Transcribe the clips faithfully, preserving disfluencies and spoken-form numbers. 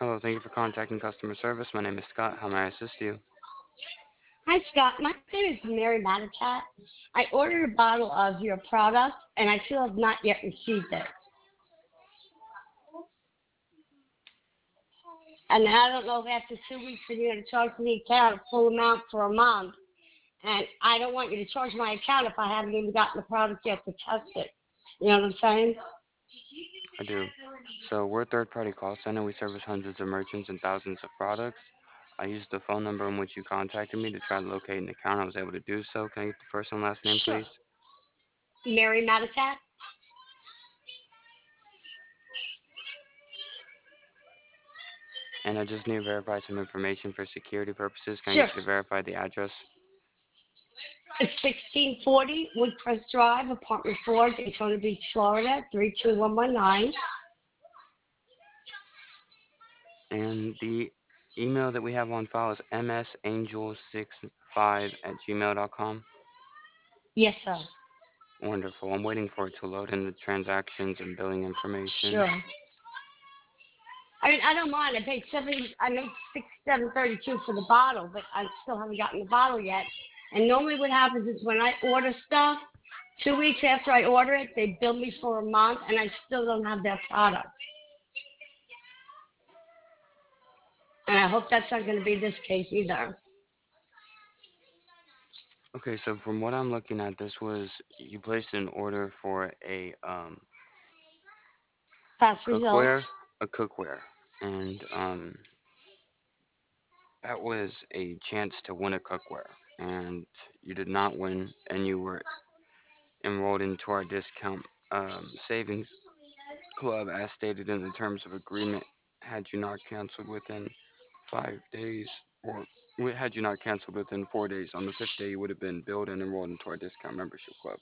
Hello, thank you for contacting customer service. My name is Scott. How may I assist you? Hi, Scott. My name is Mary Matatat. I ordered a bottle of your product and I still have not yet received it. And I don't know if after two weeks you're going to charge me the account a full amount for a month. And I don't want you to charge my account if I haven't even gotten the product yet to test it. You know what I'm saying? I do. So we're a third-party call center. We service hundreds of merchants and thousands of products. I used the phone number in which you contacted me to try to locate an account. I was able to do so. Can I get the first and last name, Sure. please? Mary Matatat? And I just need to verify some information for security purposes. Can I Sure. get you to verify the address? It's sixteen forty Woodcrest Drive, Apartment four, Daytona Beach, Florida, three two one one nine. And the email that we have on file is m s angel six five at gmail dot com. Yes, sir. Wonderful. I'm waiting for it to load in the transactions and billing information. Sure. I mean, I don't mind. I paid seventy. I made sixty-seven thirty-two for the bottle, but I still haven't gotten the bottle yet. And normally, what happens is when I order stuff, two weeks after I order it, they bill me for a month, and I still don't have their product. And I hope that's not going to be this case either. Okay, so from what I'm looking at, this was you placed an order for a um, Past cookware, results. a cookware, and um, that was a chance to win a cookware, and you did not win, and you were enrolled into our discount um, savings club as stated in the terms of agreement. Had you not canceled within five days, or wi- had you not canceled within four days, on the fifth day you would have been billed and enrolled into our discount membership club.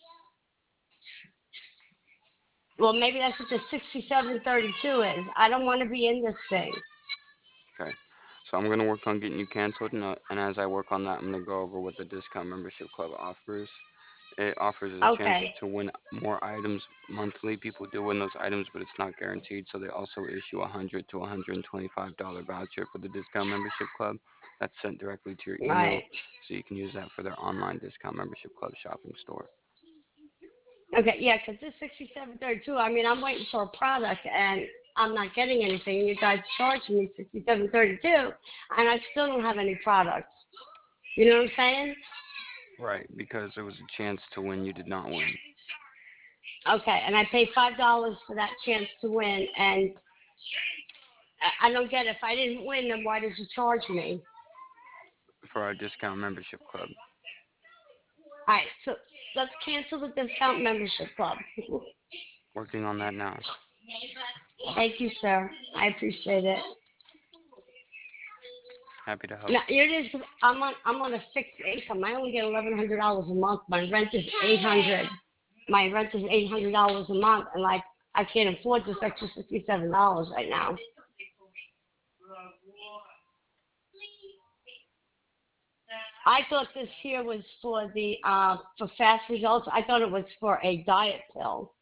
Well, maybe that's what the sixty-seven thirty-two is. I don't want to be in this thing. Okay. So I'm gonna work on getting you canceled, and, uh, and as I work on that, I'm gonna go over what the discount membership club offers. It offers a chance Okay. to win more items monthly. People do win those items, but it's not guaranteed. So they also issue a hundred to one hundred twenty-five dollar voucher for the discount membership club. That's sent directly to your email, Right. so you can use that for their online discount membership club shopping store. Okay, yeah, because this sixty-seven thirty-two, I mean, I'm waiting for a product and I'm not getting anything. And you guys charging me sixty-seven thirty-two, and I still don't have any products. You know what I'm saying? Right, because there was a chance to win, you did not win. Okay, and I paid five dollars for that chance to win, and I I don't get it. If I didn't win, then why did you charge me? For our discount membership club. All right, so let's cancel the discount membership club. Working on that now. Thank you, sir. I appreciate it. Happy to help. Now, here it is. 'Cause I'm on I'm on a fixed income. I only get eleven hundred dollars a month. My rent is eight hundred. My rent is eight hundred dollars a month, and like I can't afford this extra sixty seven dollars right now. I thought this here was for the uh for fast results. I thought it was for a diet pill.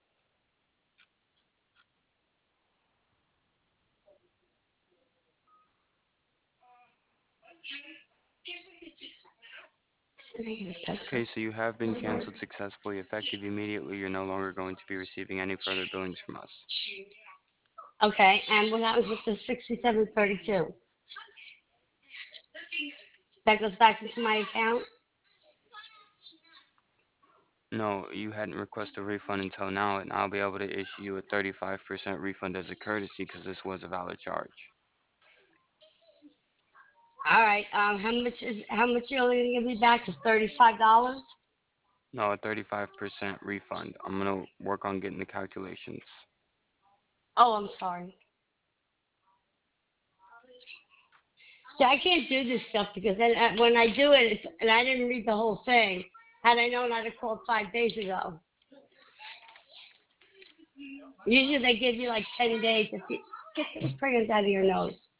Can I get a pencil? Okay, so you have been canceled successfully. Effective immediately, you're no longer going to be receiving any further billings from us. Okay, and what happens with the sixty seven thirty two? That goes back into my account. No, you hadn't requested a refund until now, and I'll be able to issue you a thirty-five percent refund as a courtesy because this was a valid charge. All right. Um, how much is how much you're only gonna give me back is thirty five dollars. No, a thirty-five percent refund. I'm gonna work on getting the calculations. Oh, I'm sorry. See, I can't do this stuff because then uh, when I do it, it's, and I didn't read the whole thing. Had I known, I'd have called five days ago. Usually they give you like ten days. If you get those fragrance out of your nose.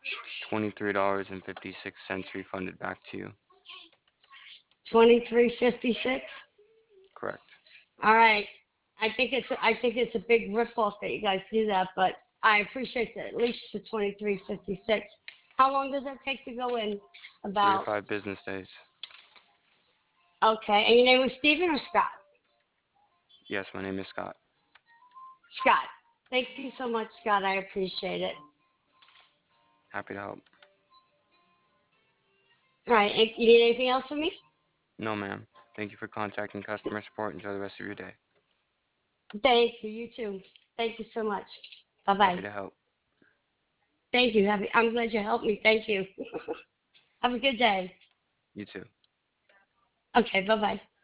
twenty-three dollars and fifty-six cents refunded back to you. Twenty-three fifty-six. Correct. All right. I think it's I think it's a big ripoff that you guys do that, but I appreciate the, at least the twenty-three fifty-six. How long does that take to go in? Three to About. five business days. Okay. And your name was Stephen or Scott? Yes, my name is Scott. Scott. Thank you so much, Scott. I appreciate it. Happy to help. All right. And you need anything else from me? No, ma'am. Thank you for contacting customer support. Enjoy the rest of your day. Thank you. You too. Thank you so much. Bye Happy bye. to help. Thank you. Happy, I'm glad you helped me. Thank you. Have a good day. You too. Okay. Bye bye.